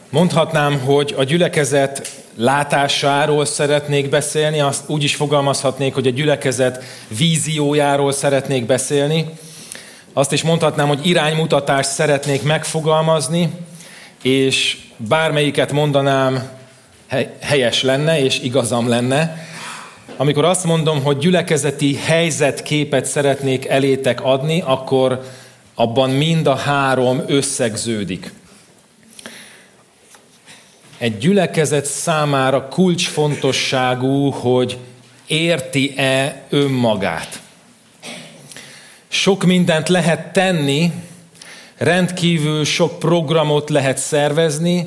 Mondhatnám, hogy a gyülekezet látásáról szeretnék beszélni, azt úgy is fogalmazhatnék, hogy a gyülekezet víziójáról szeretnék beszélni. Azt is mondhatnám, hogy iránymutatást szeretnék megfogalmazni, és bármelyiket mondanám, helyes lenne és igazam lenne. Amikor azt mondom, hogy gyülekezeti helyzetképet szeretnék elétek adni, akkor abban mind a három összegződik. Egy gyülekezet számára kulcsfontosságú, hogy érti-e önmagát. Sok mindent lehet tenni, rendkívül sok programot lehet szervezni,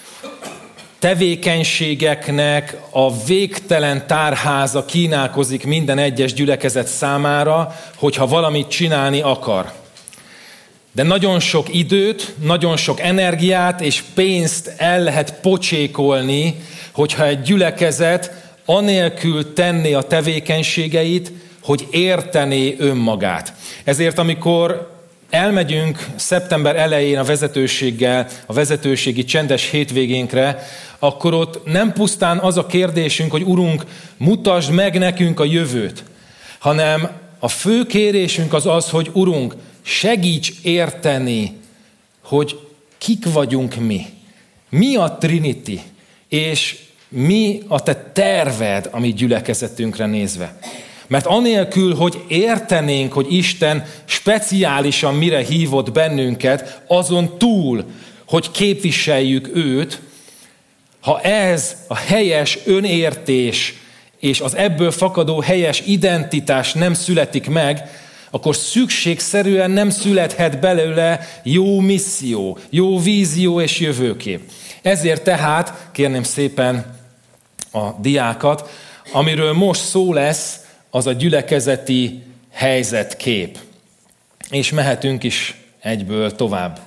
tevékenységeknek a végtelen tárháza kínálkozik minden egyes gyülekezet számára, hogyha valamit csinálni akar. De nagyon sok időt, nagyon sok energiát és pénzt el lehet pocsékolni, hogyha egy gyülekezet anélkül tenné a tevékenységeit, hogy értené önmagát. Ezért amikor elmegyünk szeptember elején a vezetőséggel, a vezetőségi csendes hétvégénkre, akkor ott nem pusztán az a kérdésünk, hogy Urunk, mutasd meg nekünk a jövőt, hanem a fő kérésünk az az, hogy Urunk, segíts érteni, hogy kik vagyunk mi. Mi a Trinity, és mi a te terved a mi gyülekezetünkre nézve. Mert anélkül, hogy értenénk, hogy Isten speciálisan mire hívott bennünket, azon túl, hogy képviseljük őt, ha ez a helyes önértés és az ebből fakadó helyes identitás nem születik meg, akkor szükségszerűen nem születhet belőle jó misszió, jó vízió és jövőkép. Ezért tehát, kérném szépen a diákat, amiről most szó lesz, az a gyülekezeti helyzetkép. És mehetünk is egyből tovább.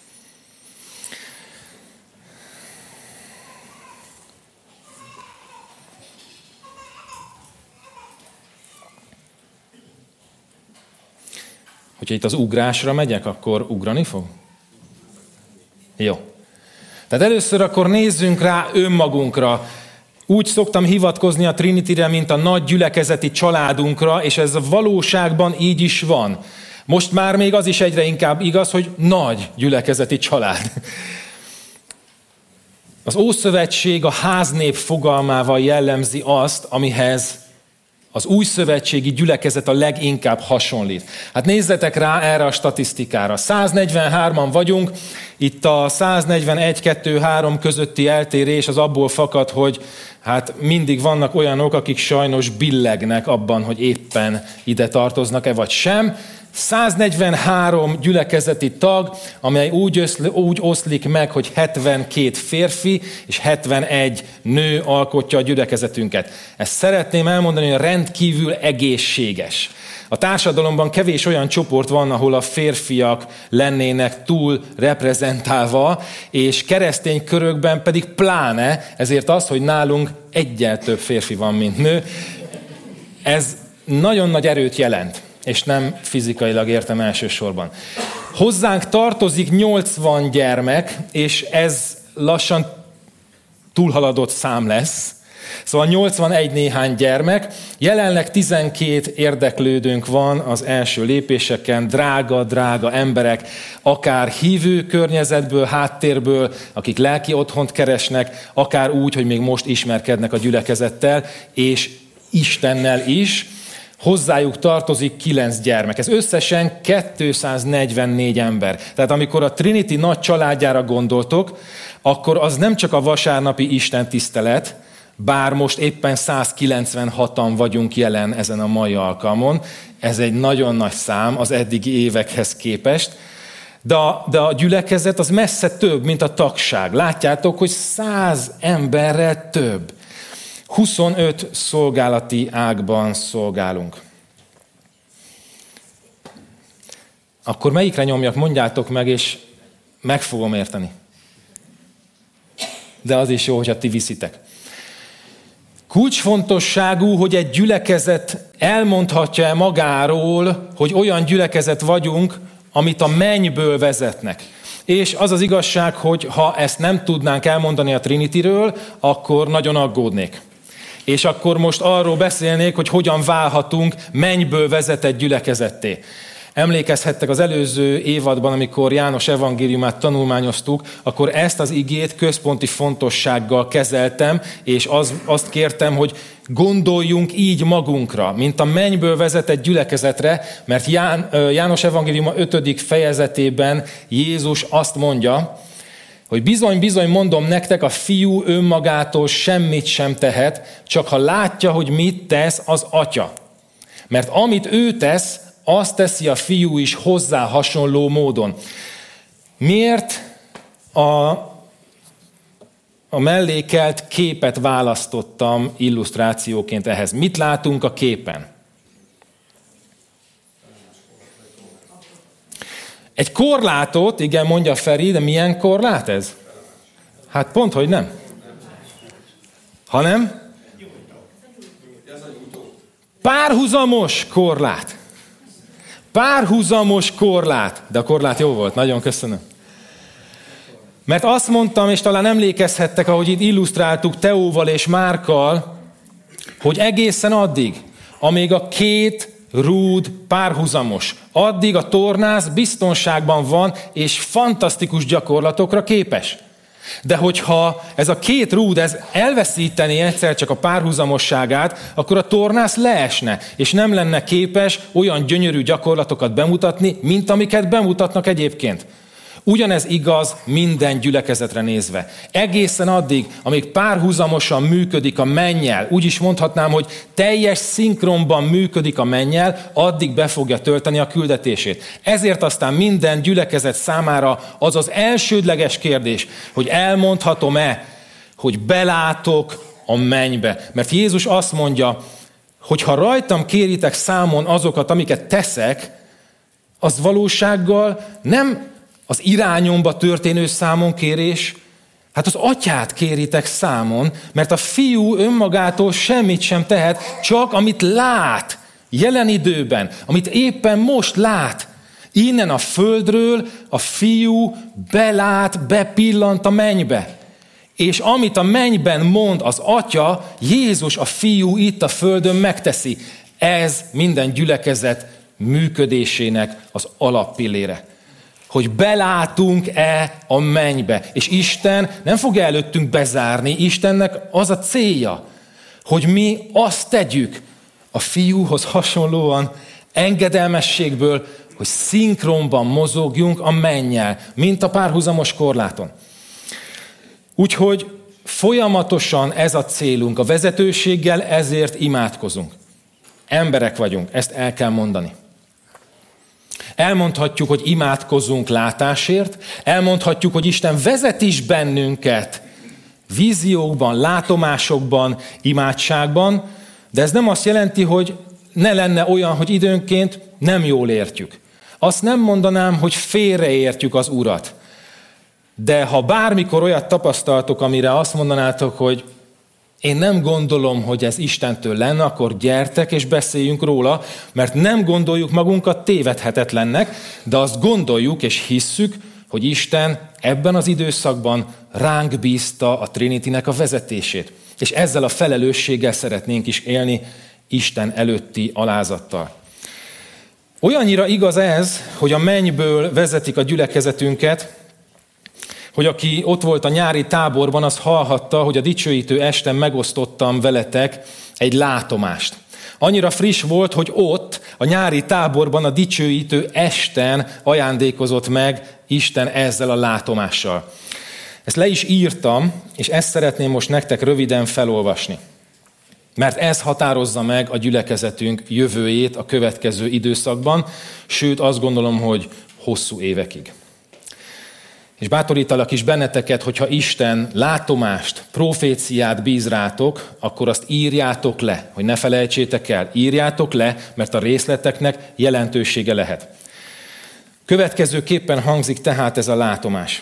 Hogyha itt az ugrásra megyek, akkor ugrani fog? Jó. Tehát először akkor nézzünk rá önmagunkra. Úgy szoktam hivatkozni a Trinity-re, mint a nagy gyülekezeti családunkra, és ez a valóságban így is van. Most már még az is egyre inkább igaz, hogy nagy gyülekezeti család. Az Ószövetség a háznép fogalmával jellemzi azt, amihez az új szövetségi gyülekezet a leginkább hasonlít. Hát nézzetek rá erre a statisztikára. 143-an vagyunk, itt a 141, 2, 3 közötti eltérés az abból fakad, hogy hát mindig vannak olyanok, akik sajnos billegnek abban, hogy éppen ide tartoznak-e vagy sem. 143 gyülekezeti tag, amely úgy oszlik meg, hogy 72 férfi és 71 nő alkotja a gyülekezetünket. Ezt szeretném elmondani, hogy rendkívül egészséges. A társadalomban kevés olyan csoport van, ahol a férfiak lennének túl reprezentálva, és keresztény körökben pedig pláne, ezért az, hogy nálunk egyel több férfi van, mint nő, ez nagyon nagy erőt jelent. És nem fizikailag értem elsősorban. Hozzánk tartozik 80 gyermek, és ez lassan túlhaladott szám lesz. Szóval 81 néhány gyermek. Jelenleg 12 érdeklődőnk van az első lépéseken, drága emberek, akár hívő környezetből, háttérből, akik lelki otthont keresnek, akár úgy, hogy még most ismerkednek a gyülekezettel, és Istennel is. Hozzájuk tartozik 9 gyermek. Ez összesen 244 ember. Tehát amikor a Trinity nagy családjára gondoltok, akkor az nem csak a vasárnapi istentisztelet, bár most éppen 196-an vagyunk jelen ezen a mai alkalmon. Ez egy nagyon nagy szám az eddigi évekhez képest. De a gyülekezet az messze több, mint a tagság. Látjátok, hogy 100 emberrel több. 25 szolgálati ágban szolgálunk. Akkor melyikre nyomjak, mondjátok meg, és meg fogom érteni. De az is jó, hogyha ti viszitek. Kulcsfontosságú, hogy egy gyülekezet elmondhatja magáról, hogy olyan gyülekezet vagyunk, amit a mennyből vezetnek. És az az igazság, hogy ha ezt nem tudnánk elmondani a Trinityről, akkor nagyon aggódnék. És akkor most arról beszélnék, hogy hogyan válhatunk mennyből vezetett gyülekezetté. Emlékezhettek az előző évadban, amikor János evangéliumát tanulmányoztuk, akkor ezt az igét központi fontossággal kezeltem, és azt kértem, hogy gondoljunk így magunkra, mint a mennyből vezetett gyülekezetre, mert János evangéliuma 5. fejezetében Jézus azt mondja, hogy bizony mondom nektek, a fiú önmagától semmit sem tehet, csak ha látja, hogy mit tesz az atya. Mert amit ő tesz, azt teszi a fiú is hozzá hasonló módon. Miért a mellékelt képet választottam illusztrációként ehhez? Mit látunk a képen? Egy korlátot, igen, mondja Feri, de milyen korlát ez? Hát pont, hogy nem. Hanem? Párhuzamos korlát. Párhuzamos korlát. De a korlát jó volt, nagyon köszönöm. Mert azt mondtam, és talán emlékezhettek, ahogy itt illusztráltuk Teóval és Márkkal, hogy egészen addig, amíg a két rúd párhuzamos, addig a tornász biztonságban van, és fantasztikus gyakorlatokra képes. De hogyha ez a két rúd elveszítené egyszer csak a párhuzamosságát, akkor a tornász leesne, és nem lenne képes olyan gyönyörű gyakorlatokat bemutatni, mint amiket bemutatnak egyébként. Ugyanez igaz minden gyülekezetre nézve. Egészen addig, amíg párhuzamosan működik a mennyel, úgy is mondhatnám, hogy teljes szinkronban működik a mennyel, addig be fogja tölteni a küldetését. Ezért aztán minden gyülekezet számára az az elsődleges kérdés, hogy elmondhatom-e, hogy belátok a mennybe. Mert Jézus azt mondja, hogy ha rajtam kéritek számon azokat, amiket teszek, az valósággal nem az irányomba történő számonkérés, hát az atyát kéritek számon, mert a fiú önmagától semmit sem tehet, csak amit lát jelen időben, amit éppen most lát. Innen a földről a fiú belát, bepillant a mennybe. És amit a mennyben mond az atya, Jézus a fiú itt a földön megteszi. Ez minden gyülekezet működésének az alappillére. Hogy belátunk-e a mennybe. És Isten nem fog előttünk bezárni. Istennek az a célja, hogy mi azt tegyük a fiúhoz hasonlóan engedelmességből, hogy szinkronban mozogjunk a mennyel, mint a párhuzamos korláton. Úgyhogy folyamatosan ez a célunk. A vezetőséggel ezért imádkozunk. Emberek vagyunk, ezt el kell mondani. Elmondhatjuk, hogy imádkozzunk látásért, elmondhatjuk, hogy Isten vezet is bennünket víziókban, látomásokban, imádságban, de ez nem azt jelenti, hogy ne lenne olyan, hogy időnként nem jól értjük. Azt nem mondanám, hogy félreértjük az Urat. De ha bármikor olyat tapasztaltok, amire azt mondanátok, hogy én nem gondolom, hogy ez Istentől lenne, akkor gyertek és beszéljünk róla, mert nem gondoljuk magunkat tévedhetetlennek, de azt gondoljuk és hisszük, hogy Isten ebben az időszakban ránk bízta a Trinitynek a vezetését. És ezzel a felelősséggel szeretnénk is élni Isten előtti alázattal. Olyannyira igaz ez, hogy a mennyből vezetik a gyülekezetünket, hogy aki ott volt a nyári táborban, az hallhatta, hogy a dicsőítő esten megosztottam veletek egy látomást. Annyira friss volt, hogy ott, a nyári táborban a dicsőítő esten ajándékozott meg Isten ezzel a látomással. Ezt le is írtam, és ezt szeretném most nektek röviden felolvasni. Mert ez határozza meg a gyülekezetünk jövőjét a következő időszakban, sőt azt gondolom, hogy hosszú évekig. És bátorítalak is benneteket, hogyha Isten látomást, proféciát bíz rátok, akkor azt írjátok le, hogy ne felejtsétek el. Írjátok le, mert a részleteknek jelentősége lehet. Következőképpen hangzik tehát ez a látomás.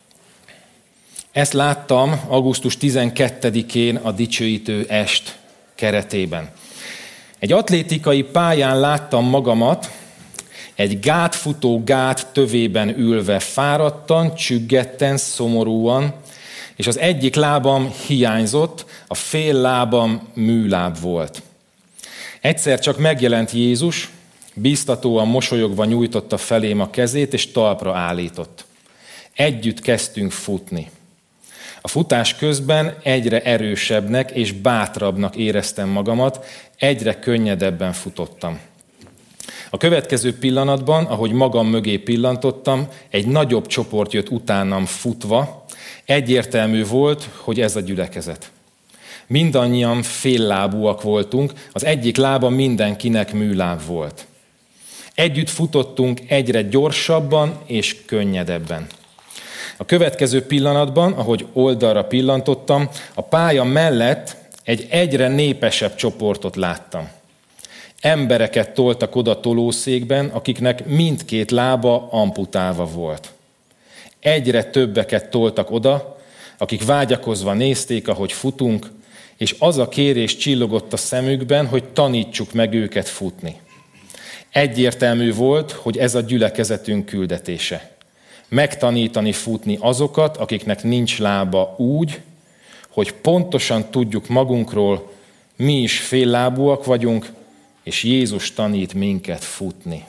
Ezt láttam augusztus 12-én a dicsőítő est keretében. Egy atlétikai pályán láttam magamat, Egy gátfutó gát tövében ülve fáradtan, csüggetten, szomorúan, és az egyik lábam hiányzott, a fél lábam műláb volt. Egyszer csak megjelent Jézus, bíztatóan mosolyogva nyújtotta felém a kezét, és talpra állított. Együtt kezdtünk futni. A futás közben egyre erősebbnek és bátrabbnak éreztem magamat, egyre könnyedebben futottam. A következő pillanatban, ahogy magam mögé pillantottam, egy nagyobb csoport jött utánam futva, egyértelmű volt, hogy ez a gyülekezet. Mindannyian féllábúak voltunk, az egyik lába mindenkinek műláb volt. Együtt futottunk egyre gyorsabban és könnyedebben. A következő pillanatban, ahogy oldalra pillantottam, a pálya mellett egy egyre népesebb csoportot láttam. Embereket toltak oda tolószékben, akiknek mindkét lába amputálva volt. Egyre többeket toltak oda, akik vágyakozva nézték, ahogy futunk, és az a kérés csillogott a szemükben, hogy tanítsuk meg őket futni. Egyértelmű volt, hogy ez a gyülekezetünk küldetése. Megtanítani futni azokat, akiknek nincs lába úgy, hogy pontosan tudjuk magunkról, mi is féllábúak vagyunk, és Jézus tanít minket futni.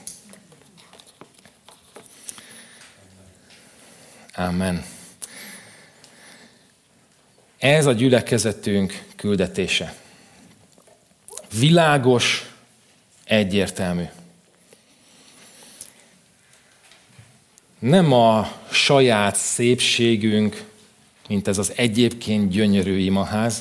Amen. Ez a gyülekezetünk küldetése. Világos, egyértelmű. Nem a saját szépségünk, mint ez az egyébként gyönyörű imaház,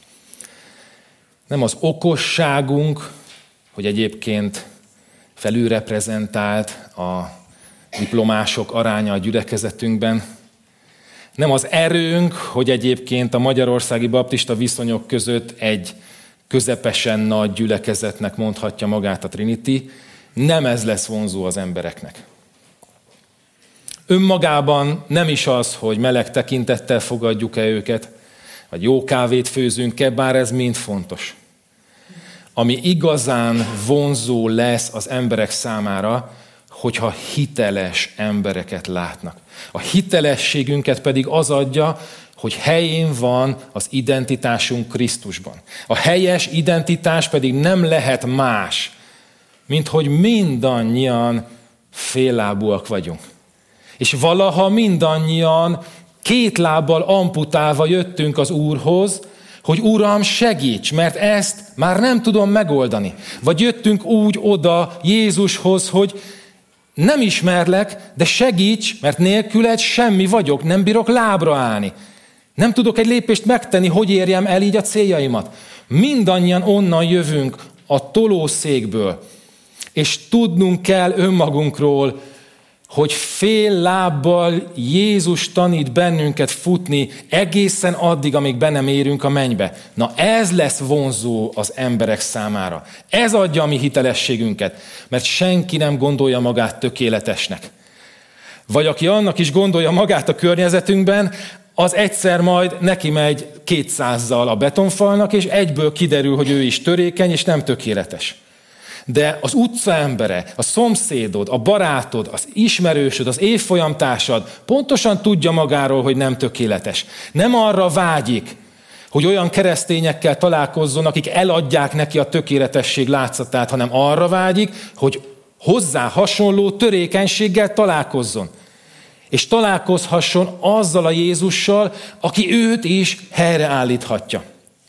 nem az okosságunk, hogy egyébként felülreprezentált a diplomások aránya a gyülekezetünkben, nem az erőnk, hogy egyébként a magyarországi baptista viszonyok között egy közepesen nagy gyülekezetnek mondhatja magát a Trinity, nem ez lesz vonzó az embereknek. Önmagában nem is az, hogy meleg tekintettel fogadjuk-e őket, vagy jó kávét főzünk-e, bár ez mind fontos. Ami igazán vonzó lesz az emberek számára, hogyha hiteles embereket látnak. A hitelességünket pedig az adja, hogy helyén van az identitásunk Krisztusban. A helyes identitás pedig nem lehet más, mint hogy mindannyian féllábúak vagyunk. És valaha mindannyian két lábbal amputálva jöttünk az Úrhoz, hogy Uram, segíts, mert ezt már nem tudom megoldani. Vagy jöttünk úgy oda Jézushoz, hogy nem ismerlek, de segíts, mert nélküled semmi vagyok, nem bírok lábra állni. Nem tudok egy lépést megtenni, hogy érjem el így a céljaimat. Mindannyian onnan jövünk a tolószékből, és tudnunk kell önmagunkról, hogy fél lábbal Jézus tanít bennünket futni egészen addig, amíg be nem érünk a mennybe. Na ez lesz vonzó az emberek számára. Ez adja a mi hitelességünket, mert senki nem gondolja magát tökéletesnek. Vagy aki annak is gondolja magát a környezetünkben, az egyszer majd neki megy 200-zal a betonfalnak, és egyből kiderül, hogy ő is törékeny, és nem tökéletes. De az utcaembere, a szomszédod, a barátod, az ismerősöd, az évfolyamtársad pontosan tudja magáról, hogy nem tökéletes. Nem arra vágyik, hogy olyan keresztényekkel találkozzon, akik eladják neki a tökéletesség látszatát, hanem arra vágyik, hogy hozzá hasonló törékenységgel találkozzon. És találkozhasson azzal a Jézussal, aki őt is helyreállíthatja.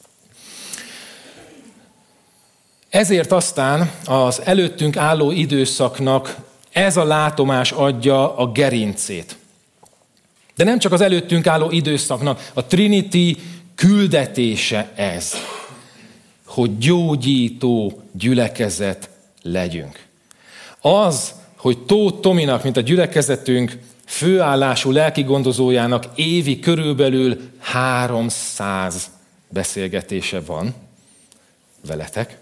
Ezért aztán az előttünk álló időszaknak ez a látomás adja a gerincét. De nem csak az előttünk álló időszaknak, a Trinity küldetése ez, hogy gyógyító gyülekezet legyünk. Az, hogy Tóth Tominak, mint a gyülekezetünk főállású lelkigondozójának évi körülbelül 300 beszélgetése van veletek,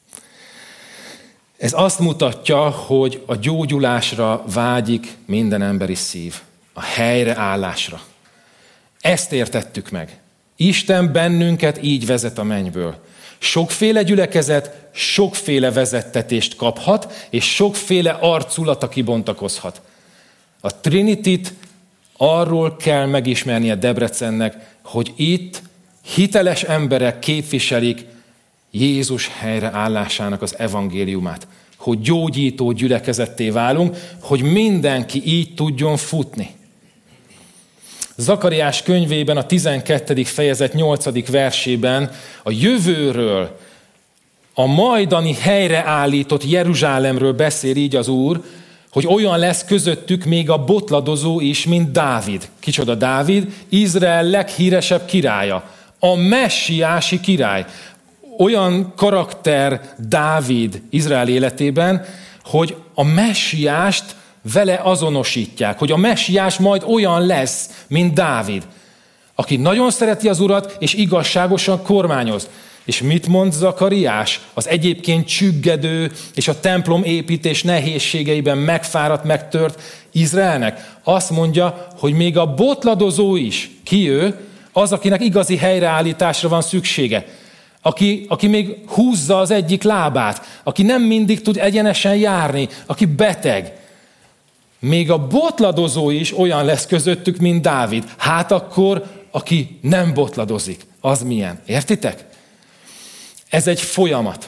ez azt mutatja, hogy a gyógyulásra vágyik minden emberi szív, a helyreállásra. Ezt értettük meg. Isten bennünket így vezet a mennyből. Sokféle gyülekezet, sokféle vezettetést kaphat, és sokféle arculata kibontakozhat. A Trinityt arról kell megismernie Debrecennek, hogy itt hiteles emberek képviselik Jézus helyreállásának az evangéliumát. Hogy gyógyító gyülekezetté válunk, hogy mindenki így tudjon futni. Zakariás könyvében a 12. fejezet 8. versében a jövőről, a majdani helyreállított Jeruzsálemről beszél így az Úr, hogy olyan lesz közöttük még a botladozó is, mint Dávid. Kicsoda Dávid? Izrael leghíresebb királya. A messiási király. Olyan karakter Dávid Izrael életében, hogy a messiást vele azonosítják, hogy a messiás majd olyan lesz, mint Dávid, aki nagyon szereti az Urat, és igazságosan kormányoz. És mit mond Zakariás? Az egyébként csüggedő és a templom építés nehézségeiben megfáradt, megtört Izraelnek. Azt mondja, hogy még a botladozó is, ki ő? Az, akinek igazi helyreállításra van szüksége. Aki még húzza az egyik lábát, aki nem mindig tud egyenesen járni, aki beteg. Még a botladozó is olyan lesz közöttük, mint Dávid. Hát akkor, aki nem botladozik, az milyen? Értitek? Ez egy folyamat.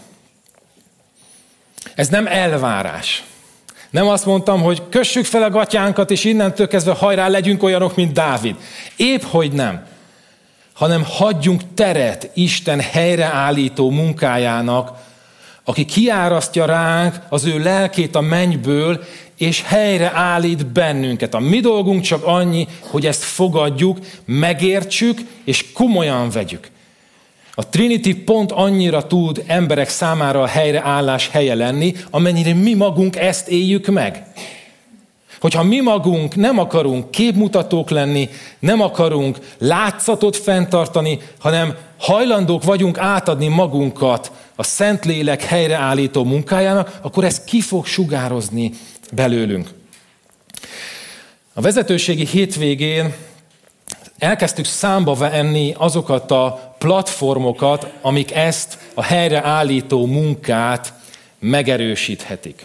Ez nem elvárás. Nem azt mondtam, hogy kössük fel a gatyánkat, és innentől kezdve hajrá legyünk olyanok, mint Dávid. Épp hogy nem. Hanem hagyjunk teret Isten helyreállító munkájának, aki kiárasztja ránk az ő lelkét a mennyből, és helyreállít bennünket. A mi dolgunk csak annyi, hogy ezt fogadjuk, megértsük, és komolyan vegyük. A Trinity pont annyira tud emberek számára a helyreállás helye lenni, amennyire mi magunk ezt éljük meg. Hogyha mi magunk nem akarunk képmutatók lenni, nem akarunk látszatot fenntartani, hanem hajlandók vagyunk átadni magunkat a Szentlélek helyreállító munkájának, akkor ez ki fog sugározni belőlünk. A vezetőségi hétvégén elkezdtük számba venni azokat a platformokat, amik ezt a helyreállító munkát megerősíthetik.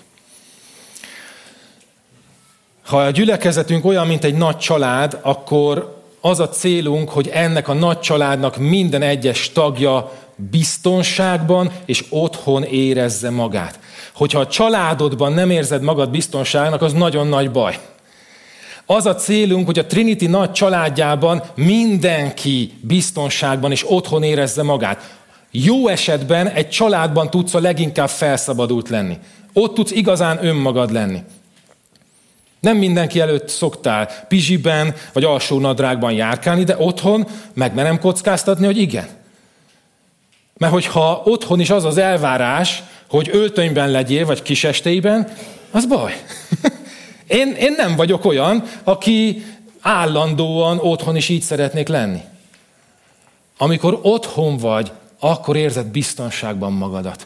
Ha a gyülekezetünk olyan, mint egy nagy család, akkor az a célunk, hogy ennek a nagy családnak minden egyes tagja biztonságban és otthon érezze magát. Hogyha a családodban nem érzed magad biztonságnak, az nagyon nagy baj. Az a célunk, hogy a Trinity nagy családjában mindenki biztonságban és otthon érezze magát. Jó esetben egy családban tudsz a leginkább felszabadult lenni. Ott tudsz igazán önmagad lenni. Nem mindenki előtt szoktál pizsiben vagy alsó nadrágban járkálni, de otthon megmerem kockáztatni, hogy igen. Mert hogyha otthon is az az elvárás, hogy öltönyben legyél, vagy kisestélyben, az baj. Én nem vagyok olyan, aki állandóan otthon is így szeretnék lenni. Amikor otthon vagy, akkor érzed biztonságban magadat.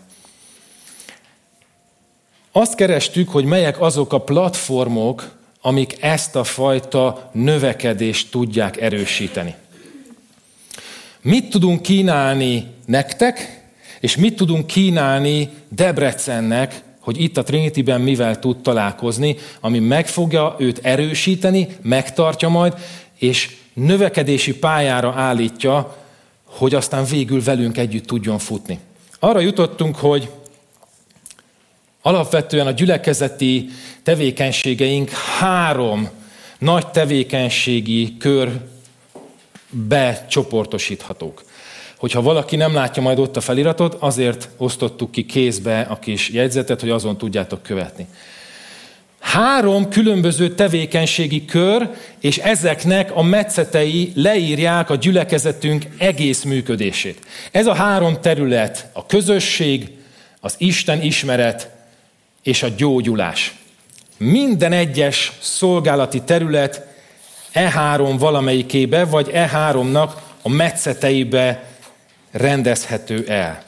Azt kerestük, hogy melyek azok a platformok, amik ezt a fajta növekedést tudják erősíteni. Mit tudunk kínálni nektek, és mit tudunk kínálni Debrecennek, hogy itt a Trinityben mivel tud találkozni, ami meg fogja őt erősíteni, megtartja majd, és növekedési pályára állítja, hogy aztán végül velünk együtt tudjon futni. Arra jutottunk, hogy alapvetően a gyülekezeti tevékenységeink 3 nagy tevékenységi körbe csoportosíthatók. Hogyha valaki nem látja majd ott a feliratot, azért osztottuk ki kézbe a kis jegyzetet, hogy azon tudjátok követni. 3 különböző tevékenységi kör, és ezeknek a metszetei leírják a gyülekezetünk egész működését. Ez a 3 terület, a közösség, az Isten ismeret és a gyógyulás. Minden egyes szolgálati terület E3 valamelyikébe, vagy E3-nak a metszeteibe rendezhető el.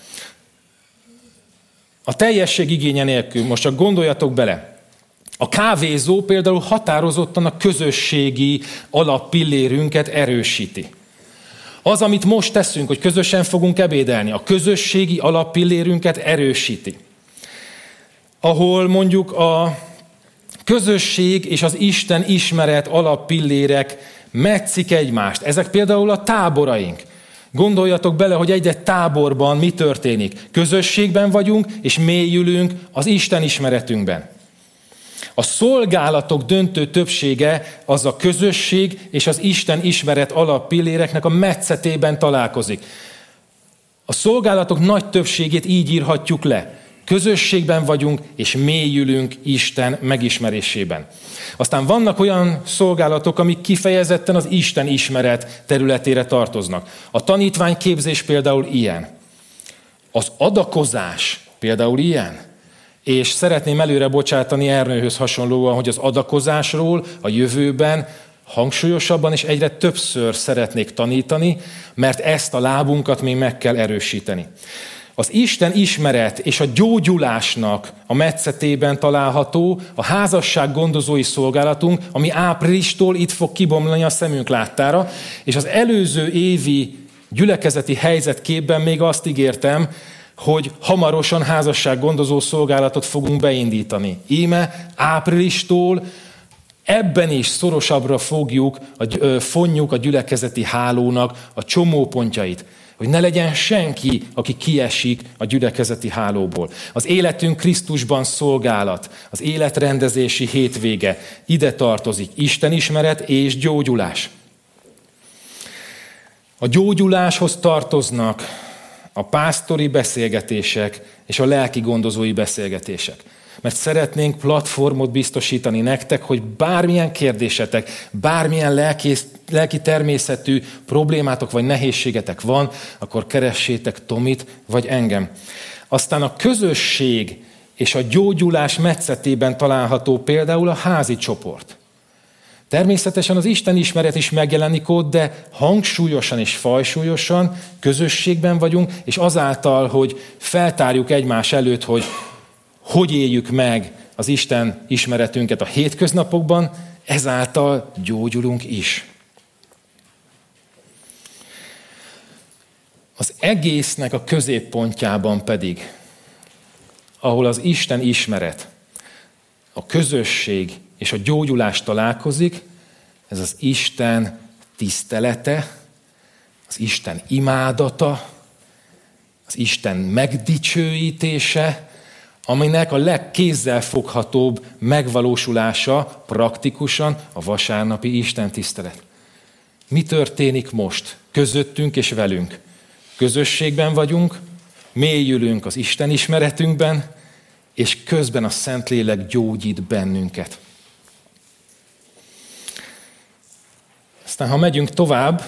A teljesség igénye nélkül, most csak gondoljatok bele, a kávézó például határozottan a közösségi alappillérünket erősíti. Az, amit most teszünk, hogy közösen fogunk ebédelni, a közösségi alappillérünket erősíti. Ahol mondjuk a közösség és az Isten ismeret alappillérek metszik egymást. Ezek például a táboraink. Gondoljatok bele, hogy egy-egy táborban mi történik. Közösségben vagyunk, és mélyülünk az Isten ismeretünkben. A szolgálatok döntő többsége az a közösség és az Isten ismeret alappilléreknek a metszetében találkozik. A szolgálatok nagy többségét így írhatjuk le. Közösségben vagyunk, és mélyülünk Isten megismerésében. Aztán vannak olyan szolgálatok, amik kifejezetten az Isten ismeret területére tartoznak. A tanítványképzés például ilyen. Az adakozás például ilyen. És szeretném előre bocsátani Ernőhöz hasonlóan, hogy az adakozásról a jövőben hangsúlyosabban és egyre többször szeretnék tanítani, mert ezt a lábunkat még meg kell erősíteni. Az Isten ismeret és a gyógyulásnak a metszetében található a házasság gondozói szolgálatunk, ami áprilistól itt fog kibomlani a szemünk láttára, és az előző évi gyülekezeti helyzetképben még azt ígértem, hogy hamarosan házassággondozó szolgálatot fogunk beindítani. Íme áprilistól ebben is szorosabbra fonjuk a gyülekezeti hálónak a csomópontjait, hogy ne legyen senki, aki kiesik a gyülekezeti hálóból. Az életünk Krisztusban szolgálat, az életrendezési hétvége, ide tartozik Istenismeret és gyógyulás. A gyógyuláshoz tartoznak a pásztori beszélgetések és a lelki gondozói beszélgetések. Mert szeretnénk platformot biztosítani nektek, hogy bármilyen kérdésetek, bármilyen lelki természetű problémátok vagy nehézségetek van, akkor keressétek Tomit vagy engem. Aztán a közösség és a gyógyulás metszetében található például a házi csoport. Természetesen az Isten ismeret is megjelenik ott, de hangsúlyosan és fajsúlyosan közösségben vagyunk, és azáltal, hogy feltárjuk egymás előtt, hogy éljük meg az Isten ismeretünket a hétköznapokban, ezáltal gyógyulunk is. Az egésznek a középpontjában pedig, ahol az Isten ismeret, a közösség és a gyógyulás találkozik, ez az Isten tisztelete, az Isten imádata, az Isten megdicsőítése, aminek a legkézzelfoghatóbb megvalósulása praktikusan a vasárnapi Isten tisztelet. Mi történik most közöttünk és velünk? Közösségben vagyunk, mélyülünk az Isten ismeretünkben, és közben a Szentlélek gyógyít bennünket. Aztán, ha megyünk tovább,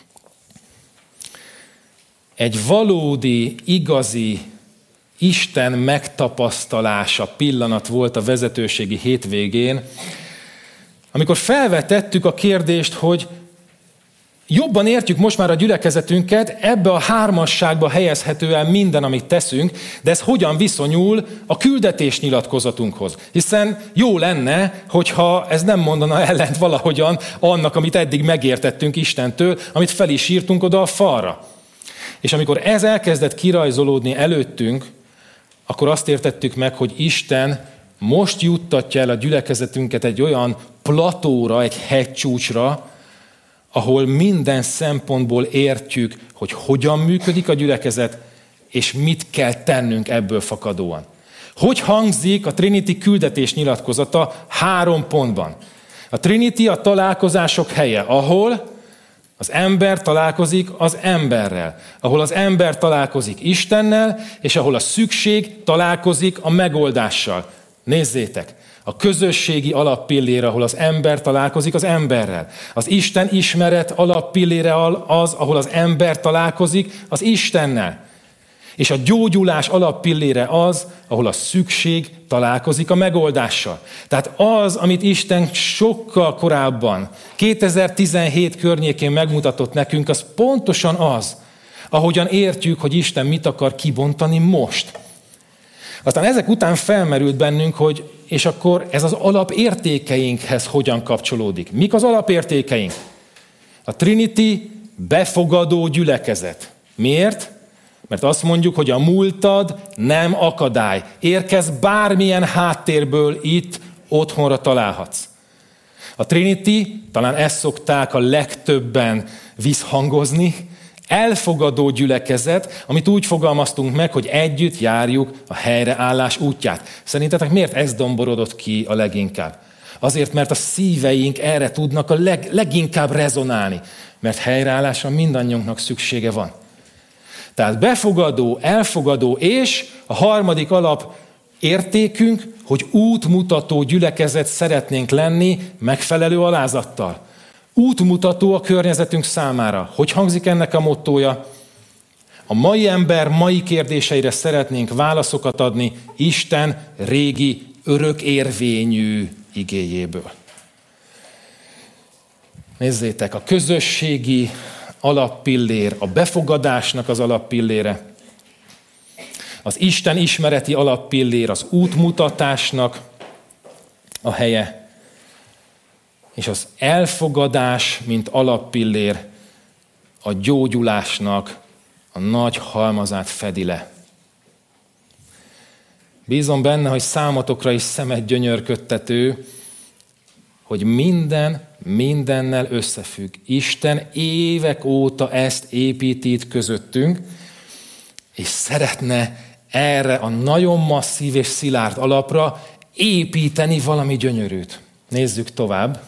egy valódi, igazi Isten megtapasztalása pillanat volt a vezetőségi hétvégén, amikor felvetettük a kérdést, hogy jobban értjük most már a gyülekezetünket, ebbe a hármasságba helyezhető el minden, amit teszünk, de ez hogyan viszonyul a küldetésnyilatkozatunkhoz. Hiszen jó lenne, hogyha ez nem mondana ellent valahogyan annak, amit eddig megértettünk Istentől, amit fel is írtunk oda a falra. És amikor ez elkezdett kirajzolódni előttünk, akkor azt értettük meg, hogy Isten most juttatja el a gyülekezetünket egy olyan platóra, egy hegycsúcsra, ahol minden szempontból értjük, hogy hogyan működik a gyülekezet, és mit kell tennünk ebből fakadóan. Hogy hangzik a Trinity küldetés nyilatkozata 3 pontban? A Trinity a találkozások helye, ahol az ember találkozik az emberrel, ahol az ember találkozik Istennel, és ahol a szükség találkozik a megoldással. Nézzétek! A közösségi alappillére, ahol az ember találkozik az emberrel. Az Isten ismeret alappillére az, ahol az ember találkozik az Istennel. És a gyógyulás alappillére az, ahol a szükség találkozik a megoldással. Tehát az, amit Isten sokkal korábban, 2017 környékén megmutatott nekünk, az pontosan az, ahogyan értjük, hogy Isten mit akar kibontani most. Aztán ezek után felmerült bennünk, hogy és akkor ez az alapértékeinkhez hogyan kapcsolódik. Mik az alapértékeink? A Trinity befogadó gyülekezet. Miért? Mert azt mondjuk, hogy a múltad nem akadály. Érkezz bármilyen háttérből, itt otthonra találhatsz. A Trinity, talán ezt szokták a legtöbben visszhangozni, elfogadó gyülekezet, amit úgy fogalmaztunk meg, hogy együtt járjuk a helyreállás útját. Szerintetek miért ez domborodott ki a leginkább? Azért, mert a szíveink erre tudnak a leginkább rezonálni, mert helyreállásra mindannyiunknak szüksége van. Tehát befogadó, elfogadó, és a harmadik alap értékünk, hogy útmutató gyülekezet szeretnénk lenni megfelelő alázattal. Útmutató a környezetünk számára. Hogy hangzik ennek a mottója? A mai ember mai kérdéseire szeretnénk válaszokat adni Isten régi, örökérvényű igéjéből. Nézzétek, a közösségi alappillér, a befogadásnak az alappillére, az Isten ismereti alappillér, az útmutatásnak a helye, és az elfogadás, mint alappillér, a gyógyulásnak a nagy halmazát fedi le. Bízom benne, hogy számotokra is szemet gyönyörködtető, hogy minden mindennel összefügg. Isten évek óta ezt építi itt közöttünk, és szeretne erre a nagyon masszív és szilárd alapra építeni valami gyönyörűt. Nézzük tovább.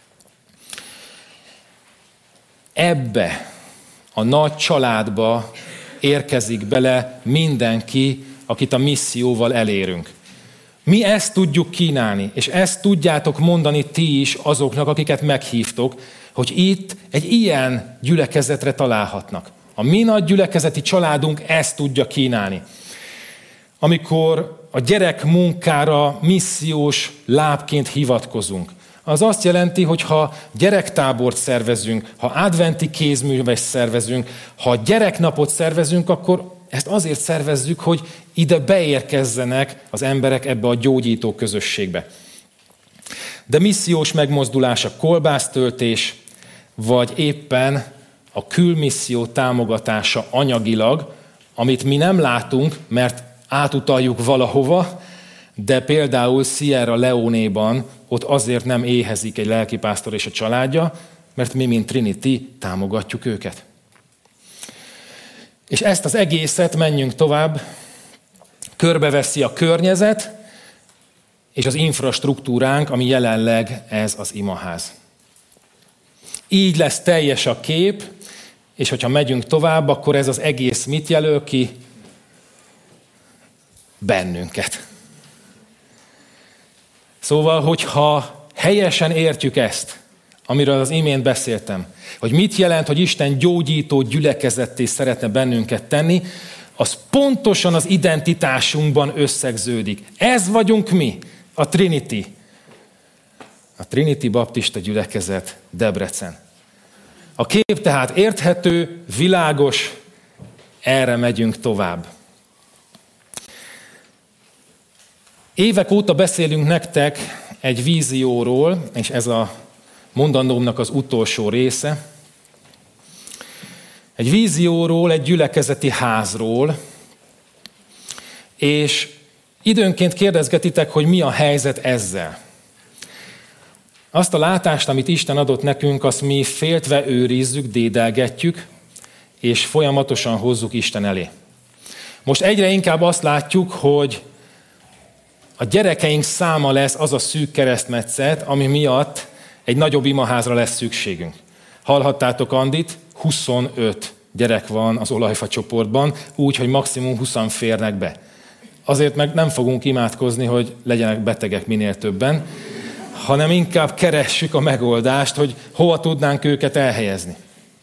Ebbe a nagy családba érkezik bele mindenki, akit a misszióval elérünk. Mi ezt tudjuk kínálni, és ezt tudjátok mondani ti is azoknak, akiket meghívtok, hogy itt egy ilyen gyülekezetre találhatnak. A mi nagy gyülekezeti családunk ezt tudja kínálni. Amikor a gyerek munkára missziós lábként hivatkozunk, az azt jelenti, hogy ha gyerektábort szervezünk, ha adventi kézműves szervezünk, ha gyereknapot szervezünk, akkor ezt azért szervezzük, hogy ide beérkezzenek az emberek ebbe a gyógyító közösségbe. De missziós megmozdulás, a kolbásztöltés, vagy éppen a külmisszió támogatása anyagilag, amit mi nem látunk, mert átutaljuk valahova, de például Sierra Leone-ban ott azért nem éhezik egy lelkipásztor és a családja, mert mi, mint Trinity, támogatjuk őket. És ezt az egészet, menjünk tovább, körbeveszi a környezet és az infrastruktúránk, ami jelenleg ez az imaház. Így lesz teljes a kép, és hogyha megyünk tovább, akkor ez az egész mit jelöl ki? Bennünket. Szóval, hogyha helyesen értjük ezt, amiről az imént beszéltem, hogy mit jelent, hogy Isten gyógyító gyülekezetté szeretne bennünket tenni, az pontosan az identitásunkban összegződik. Ez vagyunk mi, a Trinity. A Trinity Baptista Gyülekezet Debrecen. A kép tehát érthető, világos, erre megyünk tovább. Évek óta beszélünk nektek egy vízióról, és ez a mondandómnak az utolsó része. Egy vízióról, egy gyülekezeti házról, és időnként kérdezgetitek, hogy mi a helyzet ezzel. Azt a látást, amit Isten adott nekünk, azt mi féltve őrizzük, dédelgetjük, és folyamatosan hozzuk Isten elé. Most egyre inkább azt látjuk, hogy a gyerekeink száma lesz az a szűk keresztmetszet, ami miatt egy nagyobb imaházra lesz szükségünk. Hallhattátok Andit, 25 gyerek van az olajfa csoportban, úgy, hogy maximum 20 férnek be. Azért meg nem fogunk imádkozni, hogy legyenek betegek minél többen, hanem inkább keressük a megoldást, hogy hova tudnánk őket elhelyezni.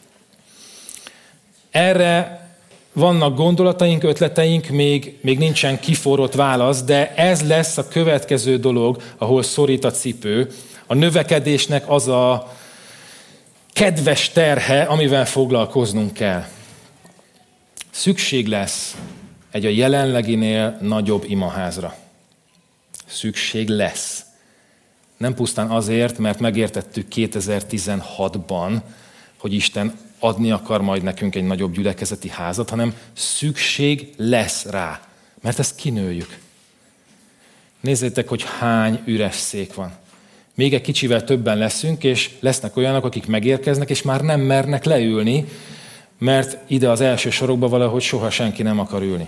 Erre vannak gondolataink, ötleteink, még nincsen kiforrott válasz, de ez lesz a következő dolog, ahol szorít a cipő. A növekedésnek az a kedves terhe, amivel foglalkoznunk kell. Szükség lesz egy a jelenleginél nagyobb imaházra. Szükség lesz. Nem pusztán azért, mert megértettük 2016-ban, hogy Isten adni akar majd nekünk egy nagyobb gyülekezeti házat, hanem szükség lesz rá, mert ezt kinőjük. Nézzétek, hogy hány üres szék van. Még egy kicsivel többen leszünk, és lesznek olyanok, akik megérkeznek, és már nem mernek leülni, mert ide az első sorokba valahogy soha senki nem akar ülni.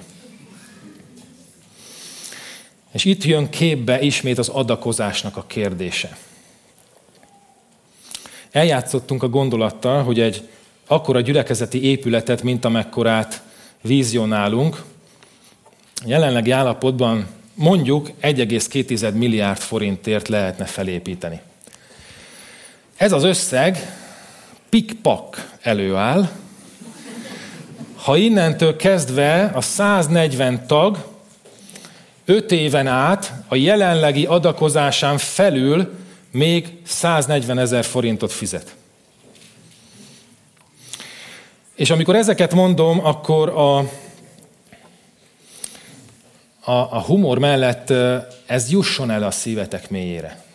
És itt jön képbe ismét az adakozásnak a kérdése. Eljátszottunk a gondolattal, hogy egy akkora gyülekezeti épületet, mint amekkorát vizionálunk, jelenlegi állapotban mondjuk 1,2 milliárd forintért lehetne felépíteni. Ez az összeg pikpak előáll, ha innentől kezdve a 140 tag 5 éven át a jelenlegi adakozásán felül még 140 000 forintot fizet. És amikor ezeket mondom, akkor a humor mellett ez jusson el a szívetek mélyére.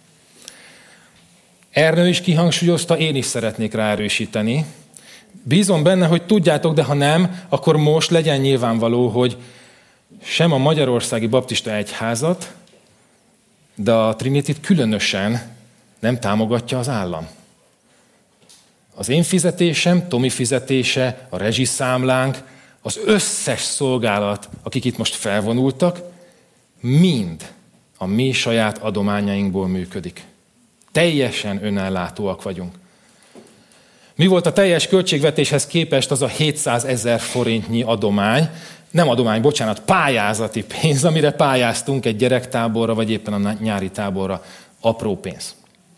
Ernő is kihangsúlyozta, én is szeretnék ráerősíteni. Bízom benne, hogy tudjátok, de ha nem, akkor most legyen nyilvánvaló, hogy sem a Magyarországi Baptista Egyházat, de a Trinityt különösen nem támogatja az állam. Az én fizetésem, Tomi fizetése, a rezsiszámlánk, az összes szolgálat, akik itt most felvonultak, mind a mi saját adományainkból működik. Teljesen önellátóak vagyunk. Mi volt a teljes költségvetéshez képest az a 700 000 forintnyi adomány, nem adomány, bocsánat, pályázati pénz, amire pályáztunk egy gyerektáborra, vagy éppen a nyári táborra, apró pénz.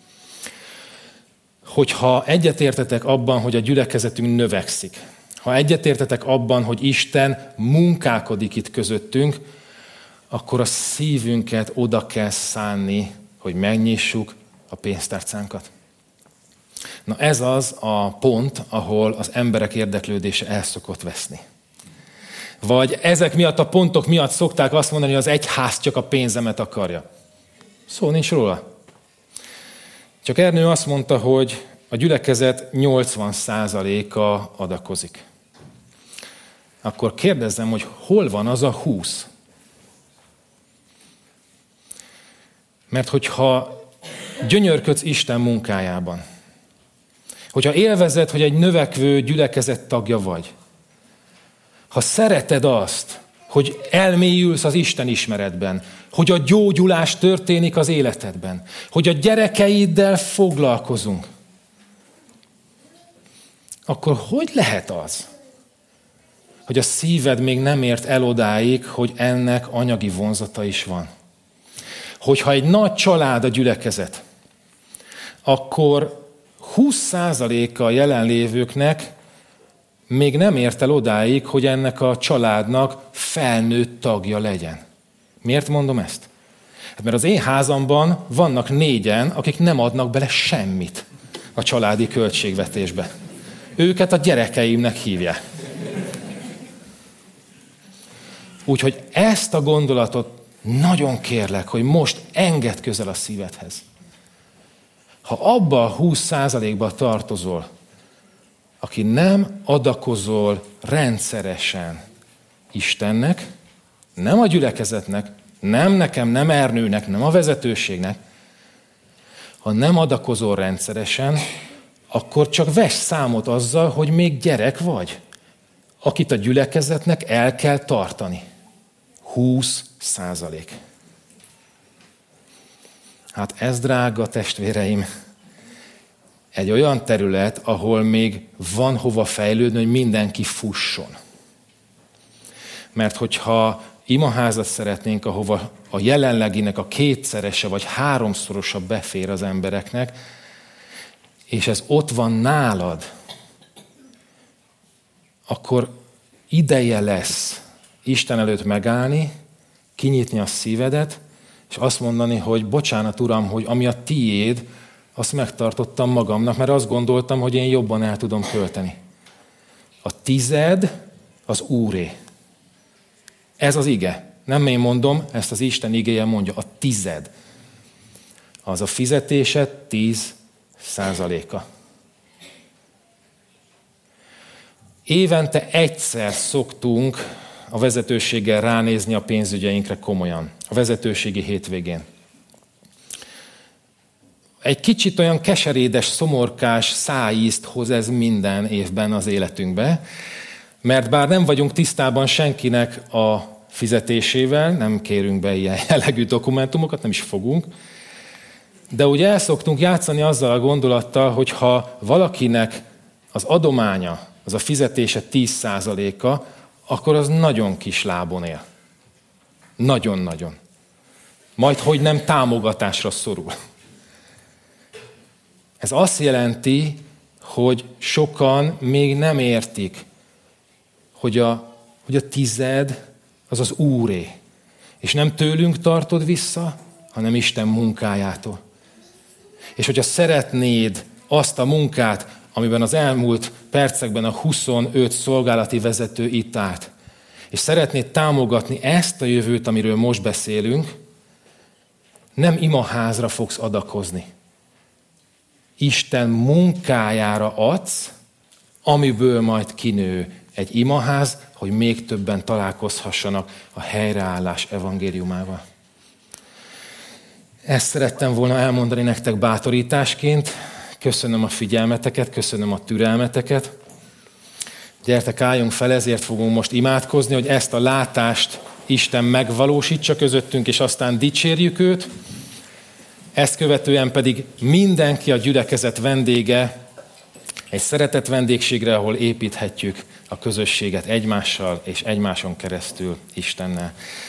Hogyha egyetértetek abban, hogy a gyülekezetünk növekszik, ha egyetértetek abban, hogy Isten munkálkodik itt közöttünk, akkor a szívünket oda kell szánni, hogy megnyissuk a pénztárcánkat. Na ez az a pont, ahol az emberek érdeklődése el szokott veszni. Vagy ezek miatt a pontok miatt szokták azt mondani, hogy az egyház csak a pénzemet akarja. Szó nincs róla. Csak Ernő azt mondta, hogy a gyülekezet 80%-a adakozik. Akkor kérdezzem, hogy hol van az a 20? Mert hogyha gyönyörködsz Isten munkájában, hogyha élvezed, hogy egy növekvő gyülekezet tagja vagy, ha szereted azt, hogy elmélyülsz az Isten ismeretben, hogy a gyógyulás történik az életedben, hogy a gyerekeiddel foglalkozunk, akkor hogy lehet az, hogy a szíved még nem ért el odáig, hogy ennek anyagi vonzata is van? Hogyha egy nagy család a gyülekezet, akkor 20%-a jelenlévőknek még nem ért el odáig, hogy ennek a családnak felnőtt tagja legyen. Miért mondom ezt? Hát mert az én házamban vannak 4-en, akik nem adnak bele semmit a családi költségvetésbe. Őket a gyerekeimnek hívják. Úgyhogy ezt a gondolatot nagyon kérlek, hogy most engedd közel a szívedhez. Ha abba a 20%-ba tartozol, aki nem adakozol rendszeresen Istennek, nem a gyülekezetnek, nem nekem, nem Ernőnek, nem a vezetőségnek, ha nem adakozol rendszeresen, akkor csak vess számot azzal, hogy még gyerek vagy, akit a gyülekezetnek el kell tartani. 20%. Hát ez, drága testvéreim, egy olyan terület, ahol még van hova fejlődni, hogy mindenki fusson. Mert hogyha imaházat szeretnénk, ahova a jelenleginek a 2-szerese vagy 3-szorosa befér az embereknek, és ez ott van nálad, akkor ideje lesz Isten előtt megállni, kinyitni a szívedet, és azt mondani, hogy bocsánat, Uram, hogy ami a tiéd, azt megtartottam magamnak, mert azt gondoltam, hogy én jobban el tudom költeni. A 10 az Úré. Ez az ige. Nem én mondom, ezt az Isten igéje mondja. A 10 az a fizetésed 10%. Évente egyszer szoktunk a vezetőséggel ránézni a pénzügyeinkre komolyan, a vezetőségi hétvégén. Egy kicsit olyan keserédes, szomorkás szájízt hoz ez minden évben az életünkbe, mert bár nem vagyunk tisztában senkinek a fizetésével, nem kérünk be ilyen jellegű dokumentumokat, nem is fogunk, de úgy el szoktunk játszani azzal a gondolattal, hogy ha valakinek az adománya, az a fizetése 10%-a, akkor az nagyon kis lábon él. Nagyon-nagyon. Majd hogy nem támogatásra szorul. Ez azt jelenti, hogy sokan még nem értik, hogy a tized az az Úré. És nem tőlünk tartod vissza, hanem Isten munkájától. És hogyha szeretnéd azt a munkát, amiben az elmúlt percekben a 25 szolgálati vezető itt állt, és szeretnéd támogatni ezt a jövőt, amiről most beszélünk, nem imaházra fogsz adakozni. Isten munkájára adsz, amiből majd kinő egy imaház, hogy még többen találkozhassanak a helyreállás evangéliumával. Ezt szerettem volna elmondani nektek bátorításként. Köszönöm a figyelmeteket, köszönöm a türelmeteket. Gyertek, álljunk fel, ezért fogunk most imádkozni, hogy ezt a látást Isten megvalósítsa közöttünk, és aztán dicsérjük őt. Ezt követően pedig mindenki a gyülekezet vendége egy szeretett vendégségre, ahol építhetjük a közösséget egymással és egymáson keresztül Istennel.